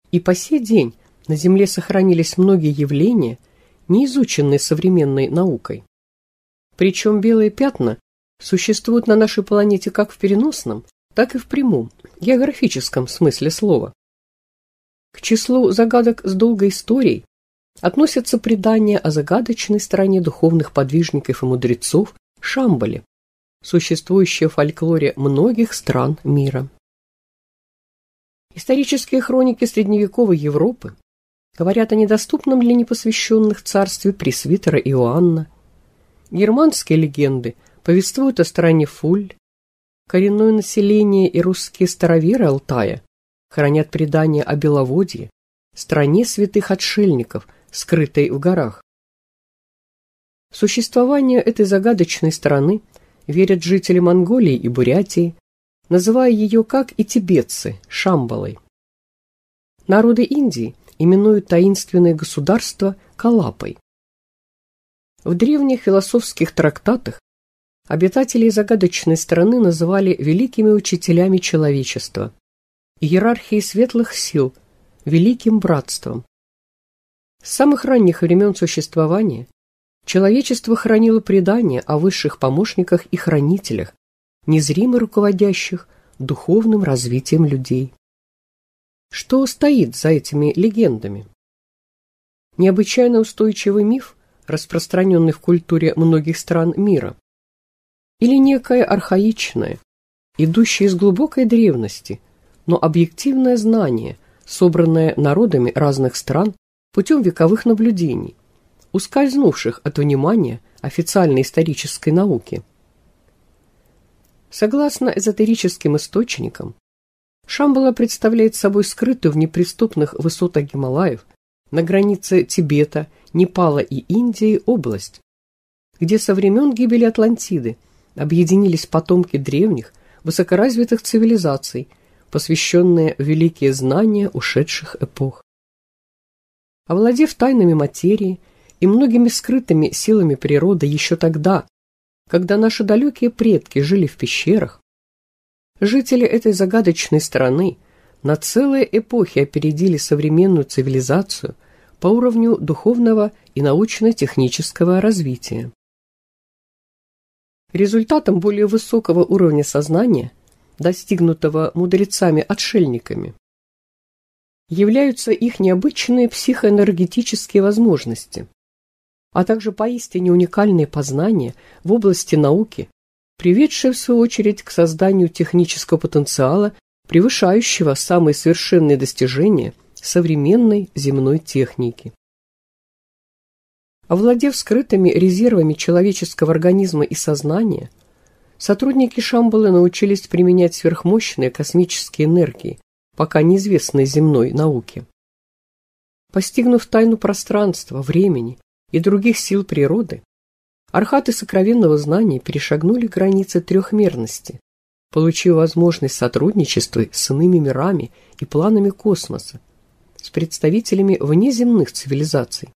И по сей день на Земле сохранились многие явления, не изученные современной наукой. Причем белые пятна существуют на нашей планете как в переносном, так и в прямом, географическом смысле слова. К числу загадок с долгой историей относятся предания о загадочной стороне духовных подвижников и мудрецов Шамбале, существующие в фольклоре многих стран мира. Исторические хроники средневековой Европы говорят о недоступном для непосвященных царстве пресвитера Иоанна. Германские легенды повествуют о стране Фуль. Коренное население и русские староверы Алтая хранят предания о Беловодье, стране святых отшельников, скрытой в горах. В существование этой загадочной страны верят жители Монголии и Бурятии, называя ее, как и тибетцы, Шамбалой. Народы Индии именуют таинственное государство Калапой. В древних философских трактатах обитателей загадочной страны называли великими учителями человечества, иерархией светлых сил, великим братством. С самых ранних времен существования человечество хранило предания о высших помощниках и хранителях, незримо руководящих духовным развитием людей. Что стоит за этими легендами? Необычайно устойчивый миф, распространенный в культуре многих стран мира, или некое архаичное, идущее из глубокой древности, но объективное знание, собранное народами разных стран путем вековых наблюдений, ускользнувших от внимания официальной исторической науки. Согласно эзотерическим источникам, Шамбала представляет собой скрытую в неприступных высотах Гималаев на границе Тибета, Непала и Индии область, где со времен гибели Атлантиды объединились потомки древних, высокоразвитых цивилизаций, посвященные в великие знания ушедших эпох. Овладев тайнами материи и многими скрытыми силами природы еще тогда, когда наши далекие предки жили в пещерах, жители этой загадочной страны на целые эпохи опередили современную цивилизацию по уровню духовного и научно-технического развития. Результатом более высокого уровня сознания, достигнутого мудрецами-отшельниками, являются их необычные психоэнергетические возможности, а также поистине уникальные познания в области науки, приведшие в свою очередь к созданию технического потенциала, превышающего самые совершенные достижения современной земной техники. Овладев скрытыми резервами человеческого организма и сознания, сотрудники Шамбалы научились применять сверхмощные космические энергии, пока неизвестной земной науке. Постигнув тайну пространства, времени и других сил природы, архаты сокровенного знания перешагнули границы трехмерности, получив возможность сотрудничества с иными мирами и планами космоса, с представителями внеземных цивилизаций.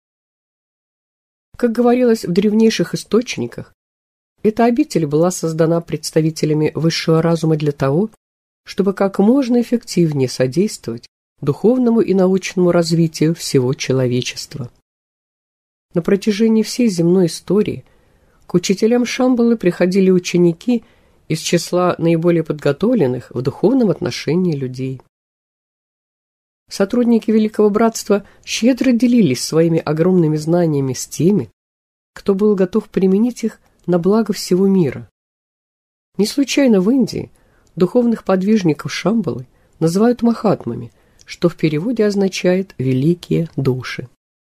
Как говорилось в древнейших источниках, эта обитель была создана представителями высшего разума для того, чтобы как можно эффективнее содействовать духовному и научному развитию всего человечества. На протяжении всей земной истории к учителям Шамбалы приходили ученики из числа наиболее подготовленных в духовном отношении людей. Сотрудники Великого Братства щедро делились своими огромными знаниями с теми, кто был готов применить их на благо всего мира. Не случайно в Индии духовных подвижников Шамбалы называют махатмами, что в переводе означает «великие души».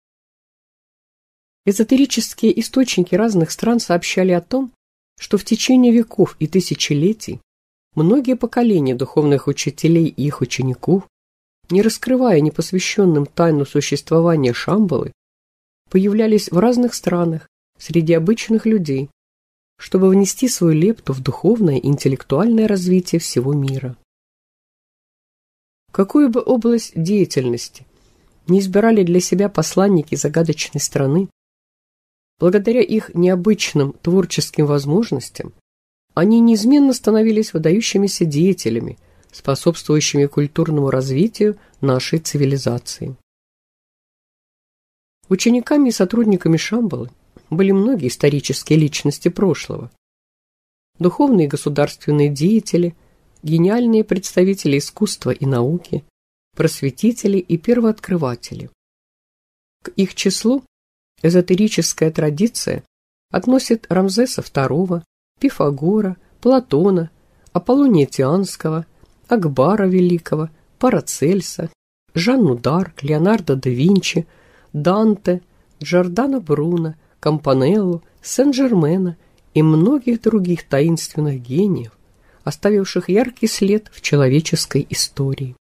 Эзотерические источники разных стран сообщали о том, что в течение веков и тысячелетий многие поколения духовных учителей и их учеников, не раскрывая непосвященным тайну существования Шамбалы, появлялись в разных странах среди обычных людей, чтобы внести свою лепту в духовное и интеллектуальное развитие всего мира. Какую бы область деятельности не избирали для себя посланники загадочной страны, благодаря их необычным творческим возможностям, они неизменно становились выдающимися деятелями, способствующими культурному развитию нашей цивилизации. Учениками и сотрудниками Шамбалы были многие исторические личности прошлого. Духовные и государственные деятели, гениальные представители искусства и науки, просветители и первооткрыватели. К их числу эзотерическая традиция относит Рамзеса II, Пифагора, Платона, Аполлония Тианского, Акбара Великого, Парацельса, Жанну д'Арк, Леонардо да Винчи, Данте, Джордано Бруно, Кампанеллу, Сен-Жермена и многих других таинственных гениев, оставивших яркий след в человеческой истории.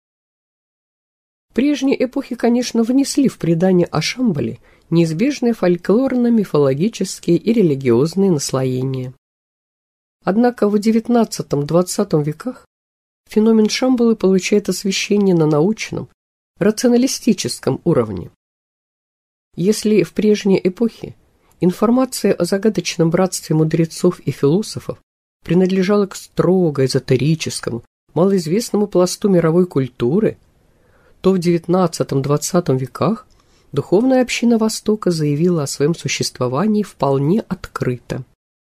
Прежние эпохи, конечно, внесли в предание о Шамбале неизбежные фольклорно-мифологические и религиозные наслоения. Однако в XIX-XX веках феномен Шамбалы получает освещение на научном, рационалистическом уровне. Если в прежней эпохе информация о загадочном братстве мудрецов и философов принадлежала к строго эзотерическому, малоизвестному пласту мировой культуры, то в XIX-XX веках духовная община Востока заявила о своем существовании вполне открыто.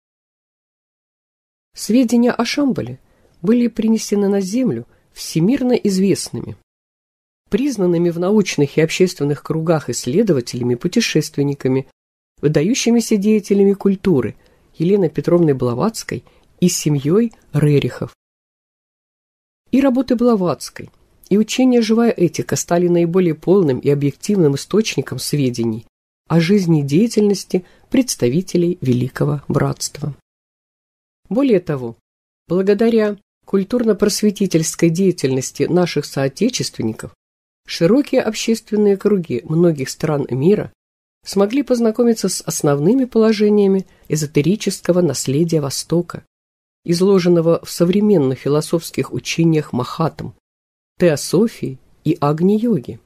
Сведения о Шамбале были принесены на Землю всемирно известными, признанными в научных и общественных кругах исследователями, путешественниками, выдающимися деятелями культуры Еленой Петровной Блаватской и семьей Рерихов. И работы Блаватской, и учение «Живая этика» стали наиболее полным и объективным источником сведений о жизни и деятельности представителей Великого Братства. Более того, благодаря культурно-просветительской деятельности наших соотечественников, широкие общественные круги многих стран мира смогли познакомиться с основными положениями эзотерического наследия Востока, изложенного в современных философских учениях Махатм, теософии и агни-йоги.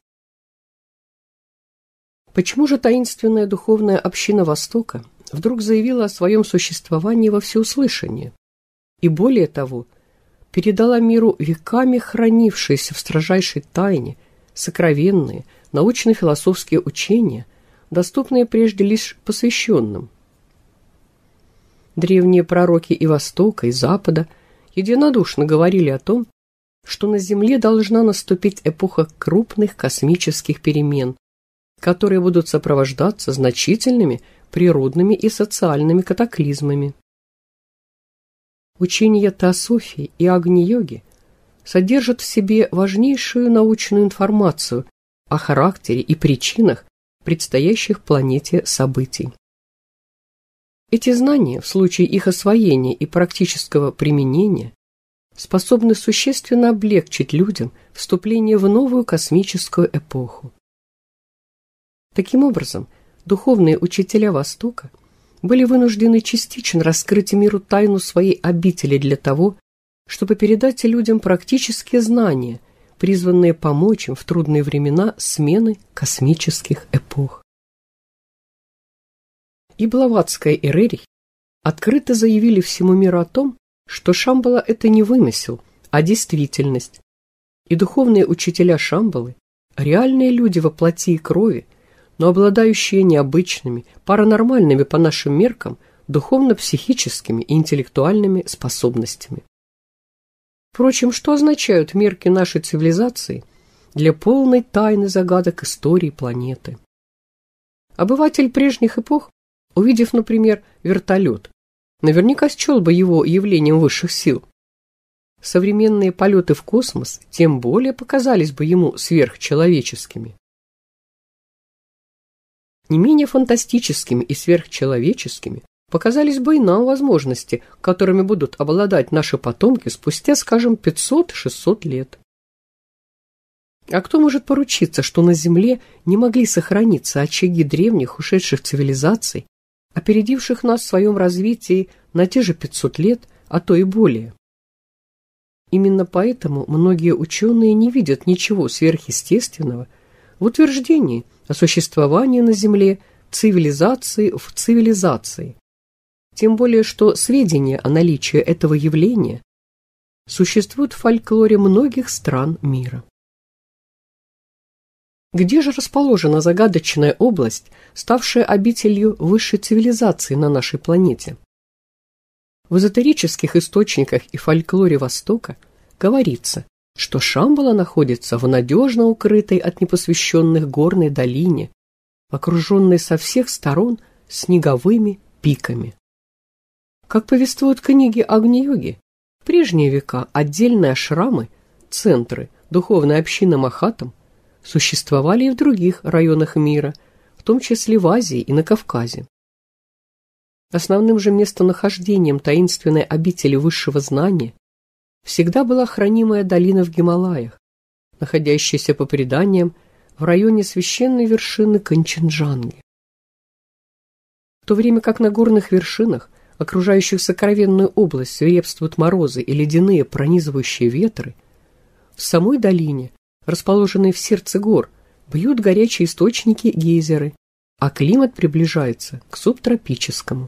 Почему же таинственная духовная община Востока вдруг заявила о своем существовании во всеуслышание и, более того, передала миру веками хранившиеся в строжайшей тайне сокровенные научно-философские учения, доступные прежде лишь посвященным? Древние пророки и Востока, и Запада единодушно говорили о том, что на Земле должна наступить эпоха крупных космических перемен, которые будут сопровождаться значительными природными и социальными катаклизмами. Учения теософии и агни-йоги содержат в себе важнейшую научную информацию о характере и причинах предстоящих планете событий. Эти знания, в случае их освоения и практического применения, способны существенно облегчить людям вступление в новую космическую эпоху. Таким образом, духовные учителя Востока были вынуждены частично раскрыть миру тайну своей обители для того, чтобы передать людям практические знания, призванные помочь им в трудные времена смены космических эпох. И Блаватская, и Рерих открыто заявили всему миру о том, что Шамбала – это не вымысел, а действительность. И духовные учителя Шамбалы – реальные люди во плоти и крови, но обладающие необычными, паранормальными по нашим меркам, духовно-психическими и интеллектуальными способностями. Впрочем, что означают мерки нашей цивилизации для полной тайны загадок истории планеты? Обыватель прежних эпох, увидев, например, вертолет, наверняка счел бы его явлением высших сил. Современные полеты в космос тем более показались бы ему сверхчеловеческими. Не менее фантастическими и сверхчеловеческими показались бы и нам возможности, которыми будут обладать наши потомки спустя, скажем, 500-600 лет. А кто может поручиться, что на Земле не могли сохраниться очаги древних ушедших цивилизаций, опередивших нас в своем развитии на те же 500 лет, а то и более? Именно поэтому многие ученые не видят ничего сверхъестественного в утверждении о существовании на Земле цивилизации в цивилизации. Тем более, что сведения о наличии этого явления существует в фольклоре многих стран мира. Где же расположена загадочная область, ставшая обителью высшей цивилизации на нашей планете? В эзотерических источниках и фольклоре Востока говорится, что Шамбала находится в надежно укрытой от непосвященных горной долине, окруженной со всех сторон снеговыми пиками. Как повествуют книги Агни-йоги, в прежние века отдельные ашрамы, центры, духовная община Махатам, существовали и в других районах мира, в том числе в Азии и на Кавказе. Основным же местонахождением таинственной обители высшего знания всегда была хранимая долина в Гималаях, находящаяся по преданиям в районе священной вершины Канченджанги. В то время как на горных вершинах, окружающих сокровенную область, свирепствуют морозы и ледяные пронизывающие ветры, в самой долине, расположенной в сердце гор, бьют горячие источники гейзеры, а климат приближается к субтропическому.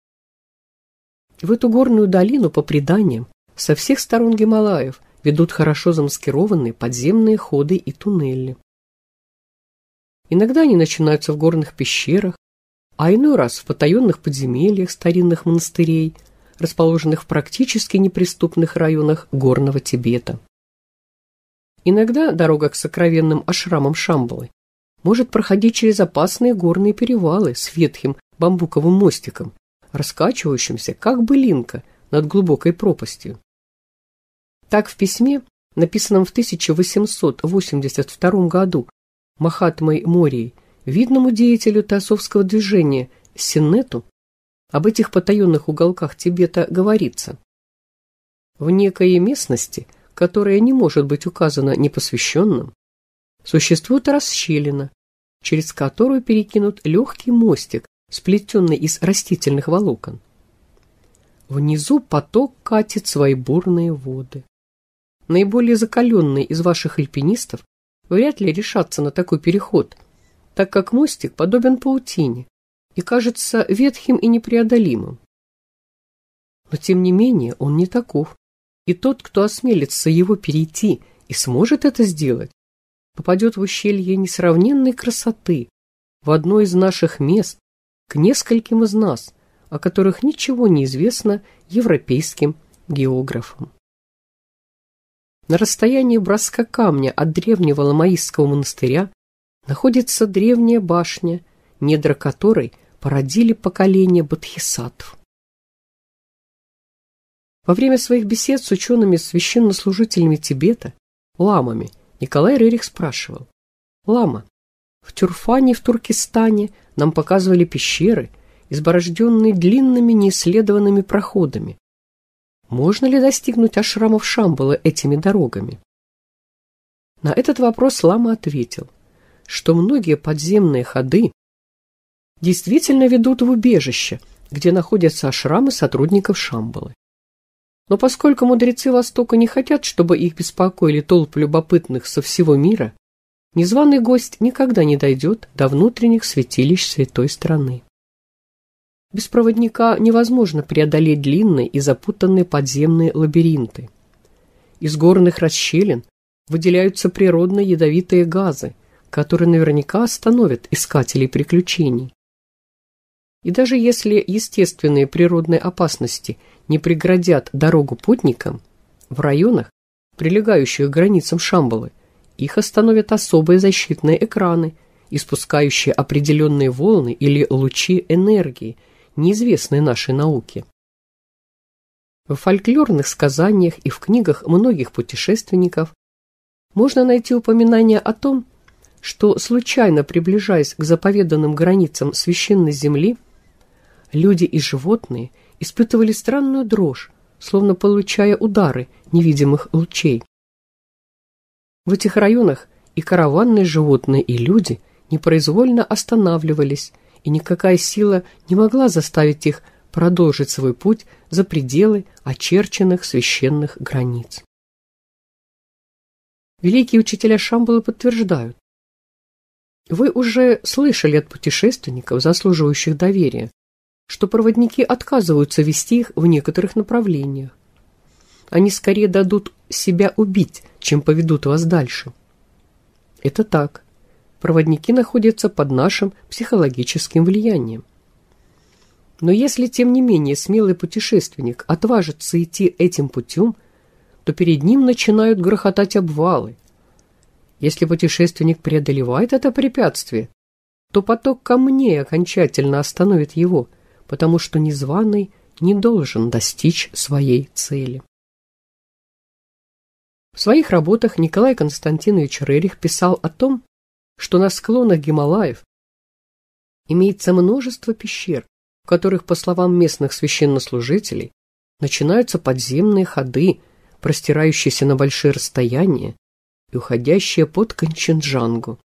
В эту горную долину, по преданиям, со всех сторон Гималаев ведут хорошо замаскированные подземные ходы и туннели. Иногда они начинаются в горных пещерах, а иной раз в потаенных подземельях старинных монастырей, расположенных в практически неприступных районах горного Тибета. Иногда дорога к сокровенным ашрамам Шамбалы может проходить через опасные горные перевалы с ветхим бамбуковым мостиком, раскачивающимся, как былинка, над глубокой пропастью. Так в письме, написанном в 1882 году Махатмой Морией, видному деятелю теософского движения Синнету, об этих потаенных уголках Тибета говорится: в некой местности, которая не может быть указана непосвященным, существует расщелина, через которую перекинут легкий мостик, сплетенный из растительных волокон. Внизу поток катит свои бурные воды. Наиболее закаленные из ваших альпинистов вряд ли решатся на такой переход, так как мостик подобен паутине и кажется ветхим и непреодолимым. Но тем не менее он не таков, и тот, кто осмелится его перейти и сможет это сделать, попадет в ущелье несравненной красоты, в одно из наших мест, к нескольким из нас, о которых ничего не известно европейским географам. На расстоянии броска камня от древнего ламаистского монастыря находится древняя башня, недра которой породили поколения бодхисаттв. Во время своих бесед с учеными-священнослужителями Тибета, ламами, Николай Рерих спрашивал: «Лама, в Тюрфане в Туркестане нам показывали пещеры, изборожденные длинными неисследованными проходами. Можно ли достигнуть ашрамов Шамбалы этими дорогами?» На этот вопрос лама ответил, что многие подземные ходы действительно ведут в убежище, где находятся ашрамы сотрудников Шамбалы. Но поскольку мудрецы Востока не хотят, чтобы их беспокоили толпы любопытных со всего мира, незваный гость никогда не дойдет до внутренних святилищ святой страны. Без проводника невозможно преодолеть длинные и запутанные подземные лабиринты. Из горных расщелин выделяются природные ядовитые газы, которые наверняка остановят искателей приключений. И даже если естественные природные опасности не преградят дорогу путникам, в районах, прилегающих к границам Шамбалы, их остановят особые защитные экраны, испускающие определенные волны или лучи энергии, неизвестные нашей науке. В фольклорных сказаниях и в книгах многих путешественников можно найти упоминание о том, что, случайно приближаясь к заповеданным границам священной земли, люди и животные испытывали странную дрожь, словно получая удары невидимых лучей. В этих районах и караванные животные, и люди непроизвольно останавливались, и никакая сила не могла заставить их продолжить свой путь за пределы очерченных священных границ. Великие учителя Шамбалы подтверждают: вы уже слышали от путешественников, заслуживающих доверия, что проводники отказываются вести их в некоторых направлениях. Они скорее дадут себя убить, чем поведут вас дальше. Это так. Проводники находятся под нашим психологическим влиянием. Но если, тем не менее, смелый путешественник отважится идти этим путем, то перед ним начинают грохотать обвалы. Если путешественник преодолевает это препятствие, то поток камней окончательно остановит его, потому что незваный не должен достичь своей цели. В своих работах Николай Константинович Рерих писал о том, что на склонах Гималаев имеется множество пещер, в которых, по словам местных священнослужителей, начинаются подземные ходы, простирающиеся на большие расстояния и уходящие под Канченджангу.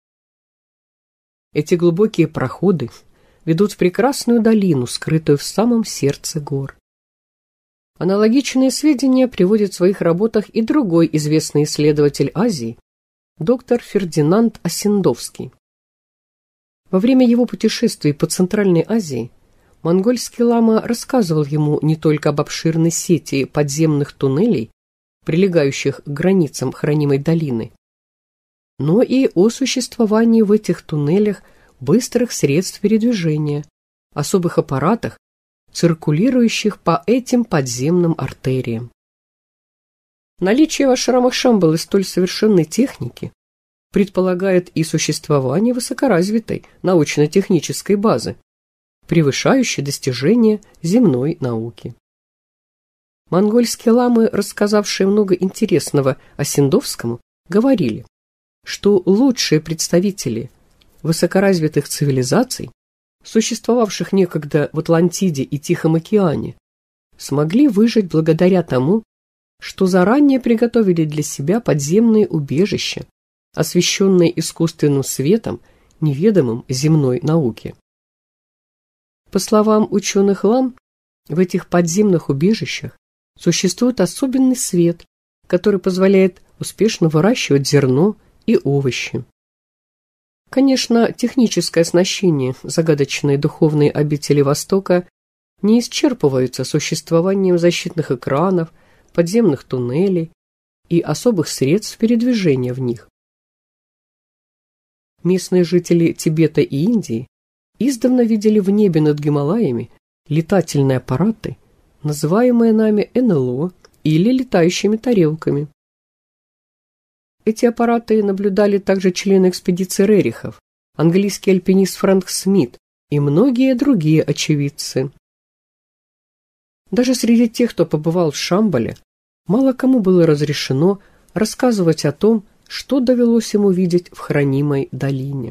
Эти глубокие проходы ведут в прекрасную долину, скрытую в самом сердце гор. Аналогичные сведения приводит в своих работах и другой известный исследователь Азии, доктор Фердинанд Осендовский. Во время его путешествий по Центральной Азии монгольский лама рассказывал ему не только об обширной сети подземных туннелей, прилегающих к границам хранимой долины, но и о существовании в этих туннелях быстрых средств передвижения, особых аппаратах, циркулирующих по этим подземным артериям. Наличие в ашрамах Шамбалы столь совершенной техники предполагает и существование высокоразвитой научно-технической базы, превышающей достижения земной науки. Монгольские ламы, рассказавшие много интересного Осендовскому, говорили, что лучшие представители высокоразвитых цивилизаций, существовавших некогда в Атлантиде и Тихом океане, смогли выжить благодаря тому, что заранее приготовили для себя подземные убежища, освещенные искусственным светом, неведомым земной науке. По словам ученых лам, в этих подземных убежищах существует особенный свет, который позволяет успешно выращивать зерно и овощи. Конечно, техническое оснащение загадочной духовной обители Востока не исчерпывается существованием защитных экранов, подземных туннелей и особых средств передвижения в них. Местные жители Тибета и Индии издавна видели в небе над Гималаями летательные аппараты, называемые нами НЛО или летающими тарелками. Эти аппараты наблюдали также члены экспедиции Рерихов, английский альпинист Фрэнк Смит и многие другие очевидцы. Даже среди тех, кто побывал в Шамбале, мало кому было разрешено рассказывать о том, что довелось ему видеть в хранимой долине.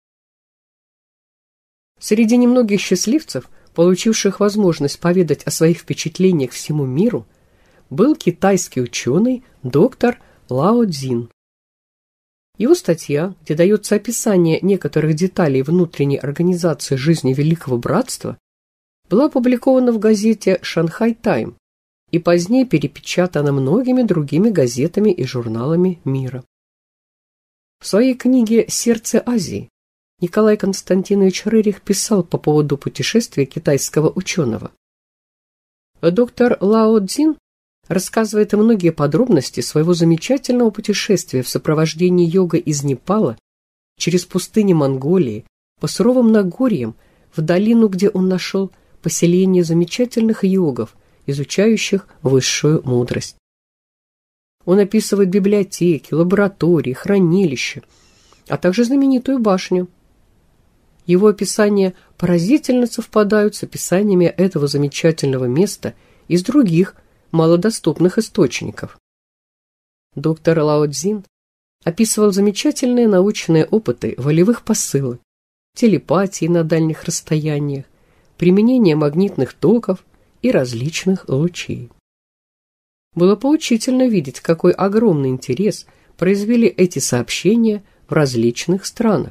Среди немногих счастливцев, получивших возможность поведать о своих впечатлениях всему миру, был китайский ученый доктор Лао Цзин. Его статья, где дается описание некоторых деталей внутренней организации жизни Великого Братства, была опубликована в газете «Шанхай Тайм» и позднее перепечатана многими другими газетами и журналами мира. В своей книге «Сердце Азии» Николай Константинович Рерих писал по поводу путешествия китайского ученого. Доктор Лао Цзин рассказывает многие подробности своего замечательного путешествия в сопровождении йога из Непала через пустыни Монголии, по суровым Нагорьям, в долину, где он нашел поселение замечательных йогов, изучающих высшую мудрость. Он описывает библиотеки, лаборатории, хранилища, а также знаменитую башню. Его описания поразительно совпадают с описаниями этого замечательного места из других малодоступных источников. Доктор Лао Цзин описывал замечательные научные опыты волевых посылок, телепатии на дальних расстояниях, применения магнитных токов и различных лучей. Было поучительно видеть, какой огромный интерес произвели эти сообщения в различных странах.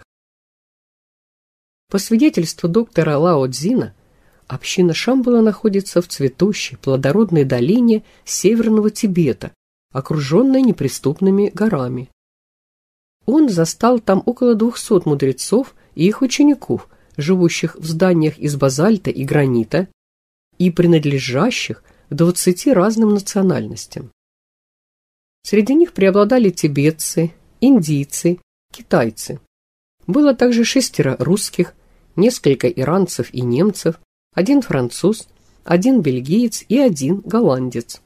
По свидетельству доктора Лао Цзина, община Шамбала находится в цветущей, плодородной долине северного Тибета, окруженной неприступными горами. Он застал там около 200 мудрецов и их учеников, живущих в зданиях из базальта и гранита и принадлежащих к 20 разным национальностям. Среди них преобладали тибетцы, индийцы, китайцы. Было также 6 русских, несколько иранцев и немцев, 1 француз, 1 бельгиец и 1 голландец.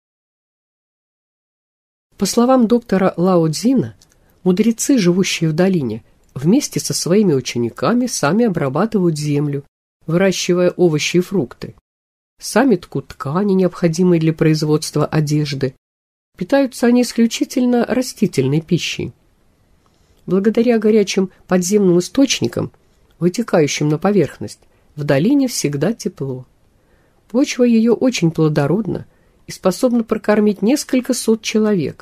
По словам доктора Лао Цзина, мудрецы, живущие в долине, вместе со своими учениками сами обрабатывают землю, выращивая овощи и фрукты. Сами ткут ткани, необходимые для производства одежды. Питаются они исключительно растительной пищей. Благодаря горячим подземным источникам, вытекающим на поверхность, в долине всегда тепло. Почва ее очень плодородна и способна прокормить несколько сот человек.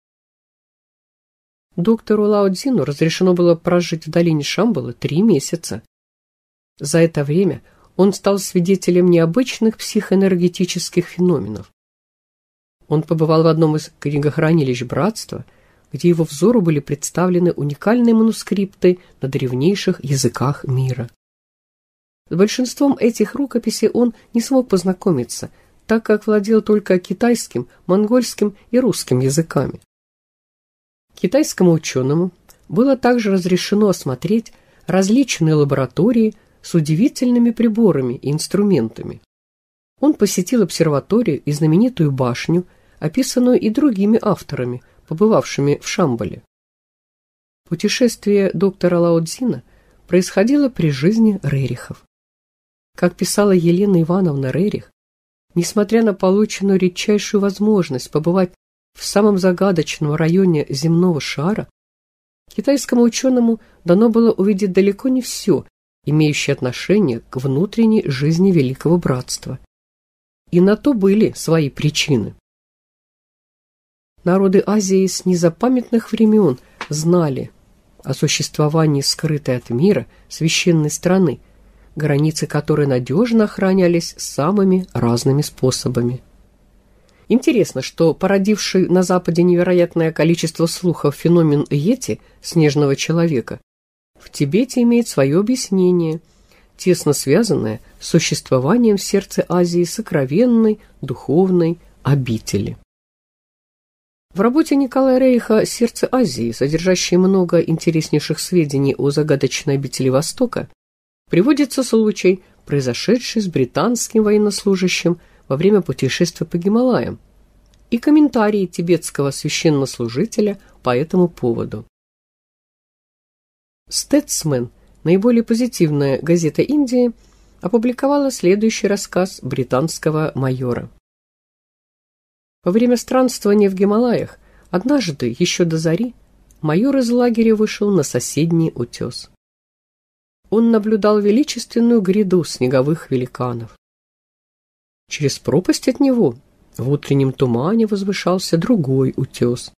Доктору Лао Цзину разрешено было прожить в долине Шамбала 3 месяца. За это время он стал свидетелем необычных психоэнергетических феноменов. Он побывал в одном из книгохранилищ братства, где его взору были представлены уникальные манускрипты на древнейших языках мира. С большинством этих рукописей он не смог познакомиться, так как владел только китайским, монгольским и русским языками. Китайскому ученому было также разрешено осмотреть различные лаборатории с удивительными приборами и инструментами. Он посетил обсерваторию и знаменитую башню, описанную и другими авторами, побывавшими в Шамбале. Путешествие доктора Лао Цзина происходило при жизни Рерихов. Как писала Елена Ивановна Рерих, несмотря на полученную редчайшую возможность побывать в самом загадочном районе земного шара, китайскому ученому дано было увидеть далеко не все, имеющее отношение к внутренней жизни Великого Братства. И на то были свои причины. Народы Азии с незапамятных времен знали о существовании скрытой от мира священной страны, границы которой надежно охранялись самыми разными способами. Интересно, что породивший на Западе невероятное количество слухов феномен Йети, снежного человека, в Тибете имеет свое объяснение, тесно связанное с существованием в сердце Азии сокровенной духовной обители. В работе Николая Рериха «Сердце Азии», содержащей много интереснейших сведений о загадочной обители Востока, приводится случай, произошедший с британским военнослужащим во время путешествия по Гималаям, и комментарии тибетского священнослужителя по этому поводу. «Стэтсмен», наиболее позитивная газета Индии, опубликовала следующий рассказ британского майора. Во время странствования в Гималаях однажды, еще до зари, майор из лагеря вышел на соседний утес. Он наблюдал величественную гряду снеговых великанов. Через пропасть от него в утреннем тумане возвышался другой утес.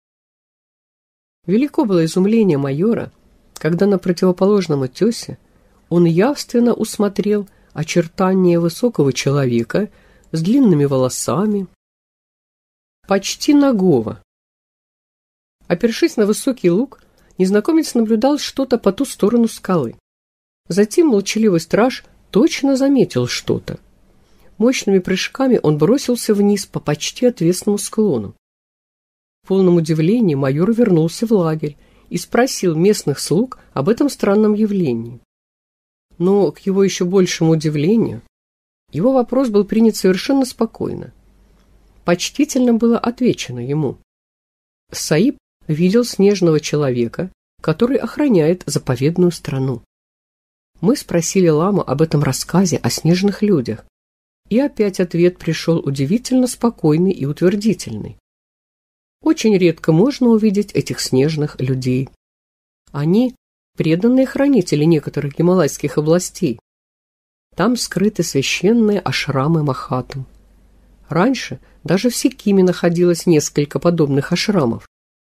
Велико было изумление майора, когда на противоположном утесе он явственно усмотрел очертания высокого человека с длинными волосами, почти нагого. Опершись на высокий луг, незнакомец наблюдал что-то по ту сторону скалы. Затем молчаливый страж точно заметил что-то. Мощными прыжками он бросился вниз по почти отвесному склону. В полном удивлении майор вернулся в лагерь и спросил местных слуг об этом странном явлении. Но, к его еще большему удивлению, его вопрос был принят совершенно спокойно. Почтительно было отвечено ему: Саиб видел снежного человека, который охраняет заповедную страну. Мы спросили ламу об этом рассказе о снежных людях, и опять ответ пришел удивительно спокойный и утвердительный. Очень редко можно увидеть этих снежных людей. Они – преданные хранители некоторых гималайских областей. Там скрыты священные ашрамы Махатм. Раньше даже в Сикиме находилось несколько подобных ашрамов.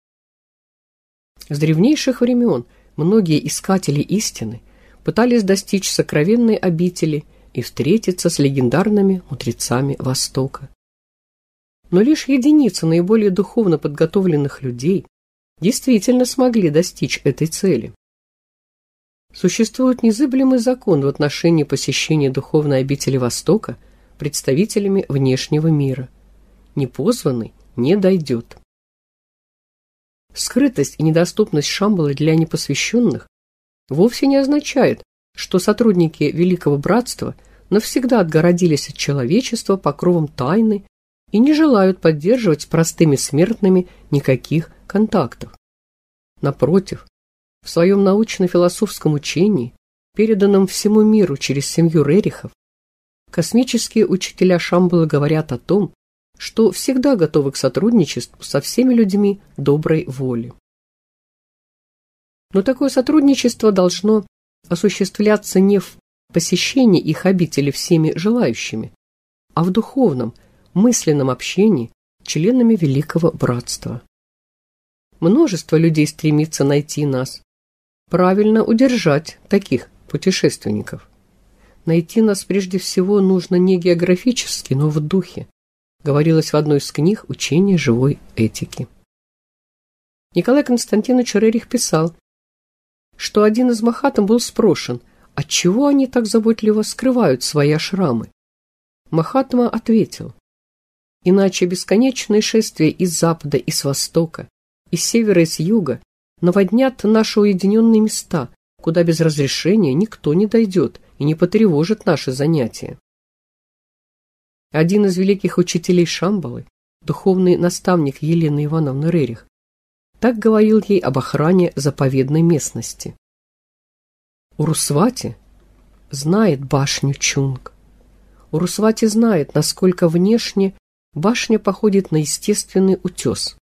С древнейших времен многие искатели истины пытались достичь сокровенной обители и встретиться с легендарными мудрецами Востока. Но лишь единицы наиболее духовно подготовленных людей действительно смогли достичь этой цели. Существует незыблемый закон в отношении посещения духовной обители Востока, представителями внешнего мира. Непозванный не дойдет. Скрытость и недоступность Шамбалы для непосвященных вовсе не означает, что сотрудники Великого Братства навсегда отгородились от человечества покровом тайны и не желают поддерживать с простыми смертными никаких контактов. Напротив, в своем научно-философском учении, переданном всему миру через семью Рерихов, космические учителя Шамбалы говорят о том, что всегда готовы к сотрудничеству со всеми людьми доброй воли. Но такое сотрудничество должно осуществляться не в посещении их обители всеми желающими, а в духовном, мысленном общении с членами Великого Братства. Множество людей стремится найти нас, правильно удержать таких путешественников. Найти нас прежде всего нужно не географически, но в духе, говорилось в одной из книг «Учение живой этики». Николай Константинович Рерих писал, что один из махатм был спрошен, отчего они так заботливо скрывают свои ашрамы. Махатма ответил, иначе бесконечные шествия из запада и с востока, из севера и с юга наводнят наши уединенные места, куда без разрешения никто не дойдет и не потревожит наши занятия. Один из великих учителей Шамбалы, духовный наставник Елены Ивановны Рерих, так говорил ей об охране заповедной местности. Урусвати знает башню Чунг. Урусвати знает, насколько внешне башня походит на естественный утес.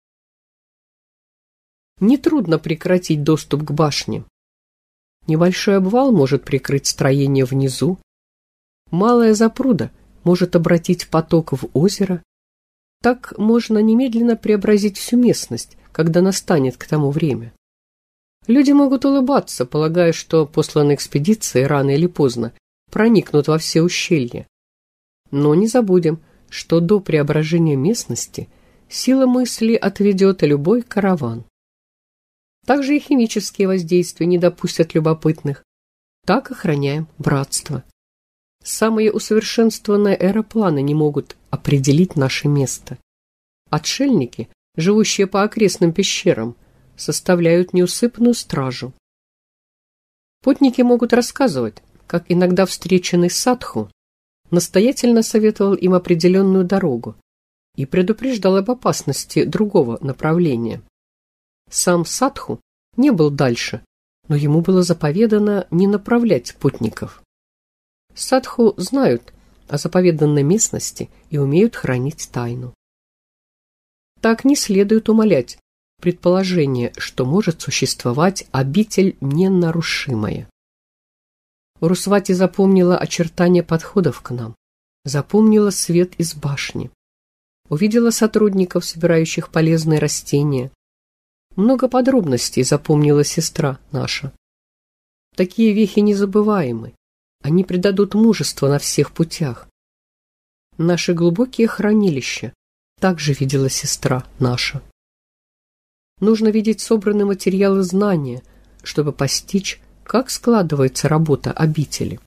Нетрудно прекратить доступ к башне. Небольшой обвал может прикрыть строение внизу. Малая запруда может обратить поток в озеро. Так можно немедленно преобразить всю местность, когда настанет к тому время. Люди могут улыбаться, полагая, что посланные экспедиции рано или поздно проникнут во все ущелья. Но не забудем, что до преображения местности сила мысли отведет любой караван. Также и химические воздействия не допустят любопытных. Так охраняем братство. Самые усовершенствованные аэропланы не могут определить наше место. Отшельники, живущие по окрестным пещерам, составляют неусыпную стражу. Путники могут рассказывать, как иногда встреченный садху настоятельно советовал им определенную дорогу и предупреждал об опасности другого направления. Сам садху не был дальше, но ему было заповедано не направлять путников. Садху знают о заповеданной местности и умеют хранить тайну. Так не следует умалять предположение, что может существовать обитель ненарушимая. Урусвати запомнила очертания подходов к нам, запомнила свет из башни, увидела сотрудников, собирающих полезные растения. Много подробностей запомнила сестра наша. Такие вехи незабываемы. Они придадут мужество на всех путях. Наши глубокие хранилища также видела сестра наша. Нужно видеть собранные материалы знания, чтобы постичь, как складывается работа обители.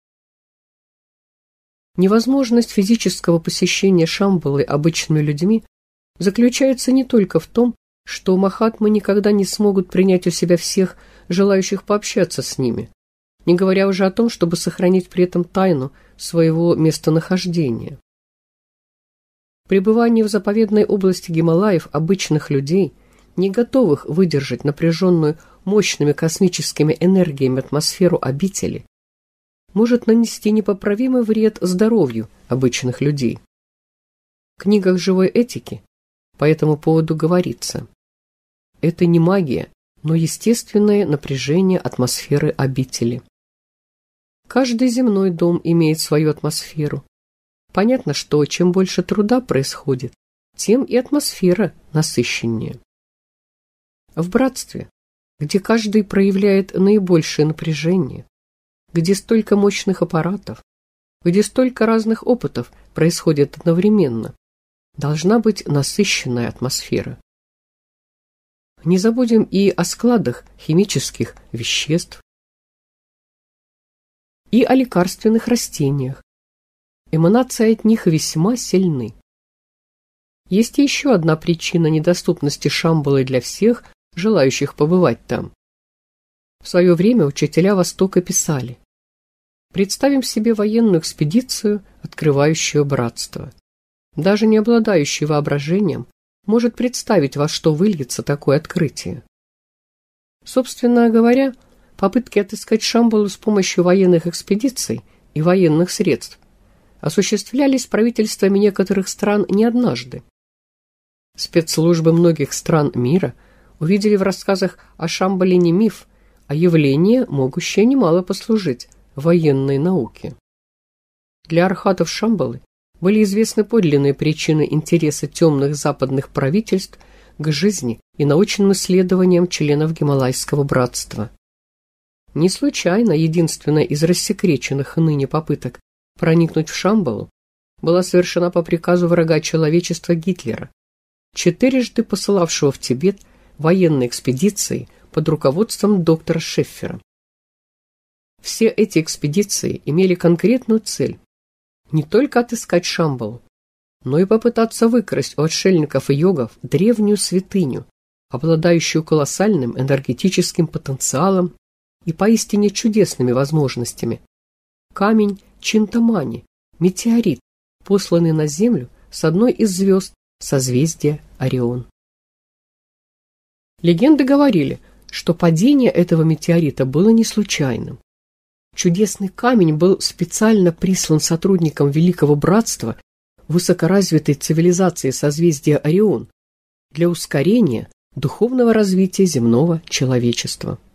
Невозможность физического посещения Шамбалы обычными людьми заключается не только в том, что махатмы никогда не смогут принять у себя всех желающих пообщаться с ними, не говоря уже о том, чтобы сохранить при этом тайну своего местонахождения. Пребывание в заповедной области Гималаев обычных людей, не готовых выдержать напряженную мощными космическими энергиями атмосферу обители, может нанести непоправимый вред здоровью обычных людей. В книгах живой этики по этому поводу говорится: это не магия, но естественное напряжение атмосферы обители. Каждый земной дом имеет свою атмосферу. Понятно, что чем больше труда происходит, тем и атмосфера насыщеннее. В братстве, где каждый проявляет наибольшее напряжение, где столько мощных аппаратов, где столько разных опытов происходит одновременно, должна быть насыщенная атмосфера. Не забудем и о складах химических веществ, и о лекарственных растениях, эманации от них весьма сильны. Есть еще одна причина недоступности Шамбалы для всех, желающих побывать там. В свое время учителя Востока писали: представим себе военную экспедицию, открывающую братство. Даже не обладающий воображением может представить, во что выльется такое открытие. Собственно говоря, попытки отыскать Шамбалу с помощью военных экспедиций и военных средств осуществлялись правительствами некоторых стран не однажды. Спецслужбы многих стран мира увидели в рассказах о Шамбале не миф, а явление, могущее немало послужить военной науке. Для архатов Шамбалы были известны подлинные причины интереса темных западных правительств к жизни и научным исследованиям членов Гималайского братства. Не случайно единственная из рассекреченных ныне попыток проникнуть в Шамбалу была совершена по приказу врага человечества Гитлера, четырежды посылавшего в Тибет военные экспедиции под руководством доктора Шеффера. Все эти экспедиции имели конкретную цель – не только отыскать Шамбалу, но и попытаться выкрасть у отшельников и йогов древнюю святыню, обладающую колоссальным энергетическим потенциалом и поистине чудесными возможностями. Камень Чинтамани, метеорит, посланный на Землю с одной из звезд созвездия Орион. Легенды говорили, что падение этого метеорита было не случайным. Чудесный камень был специально прислан сотрудникам Великого Братства высокоразвитой цивилизации созвездия Орион для ускорения духовного развития земного человечества.